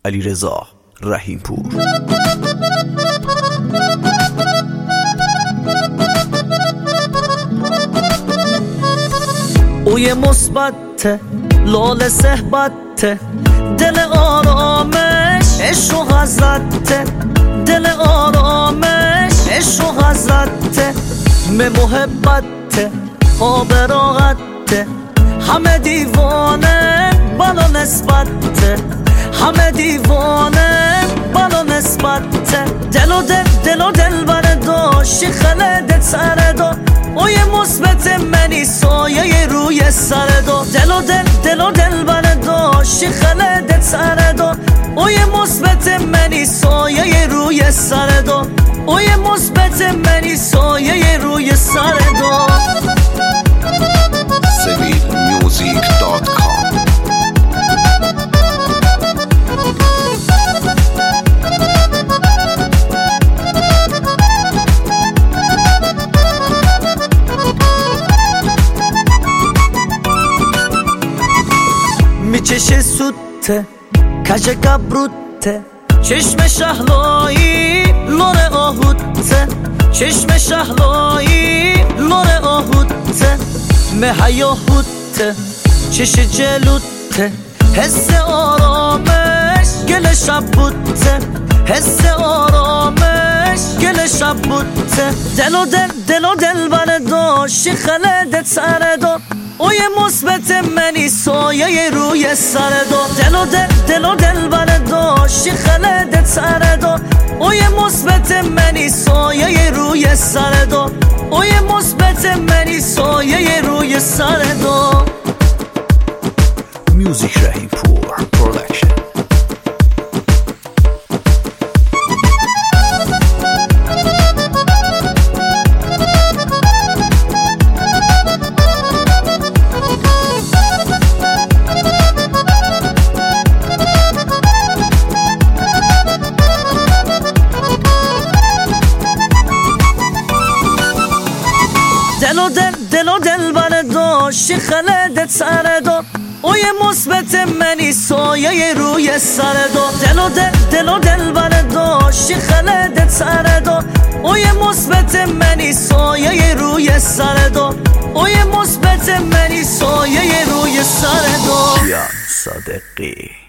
علیرضا رحیمپور. اوی مثبت لال صحبت، دل آرامش عشق و حضرت، دل آرامش عشق و حضرت، به محبت آب راحت، همه دیوانه بالا نسبت، همه دیوانه بالا نسبت، دل و دل برداشتی خلدت سر دو، اوی مثبت منی سایه روی سر دو، دل و دل برداشتی خلدت سر دو، اوی مثبت منی سایه روی سر دو، اوی مثبت منی سایه روی سر دو. sevilmusic.com. میچشه سوته کج قبروته، چشم شهلایی لور آهوته، چشم شهلایی لور آهوته، مهیاهوته چش جلوته، حس آرامش گل شب بوته، حس آرامش گل شب بوته، دل و دل برداشتی خلدت سر دو، اوی مثبت منی سایه روی سر دو، دل و دل برداشتی خلدت سر دو، اوی مثبت منی سایه روی سر دو، اوی مثبت منی سایه روی سر دو. Music رحیمپور Production. دل و دل برداشتی خلدت سر دو، اوی مثبت منی سایه روی سر دو، دل و دل برداشتی خلدت سر دو، اوی مثبت منی سایه روی سر دو، اوی مثبت منی سایه روی سر دو. یا صادقی.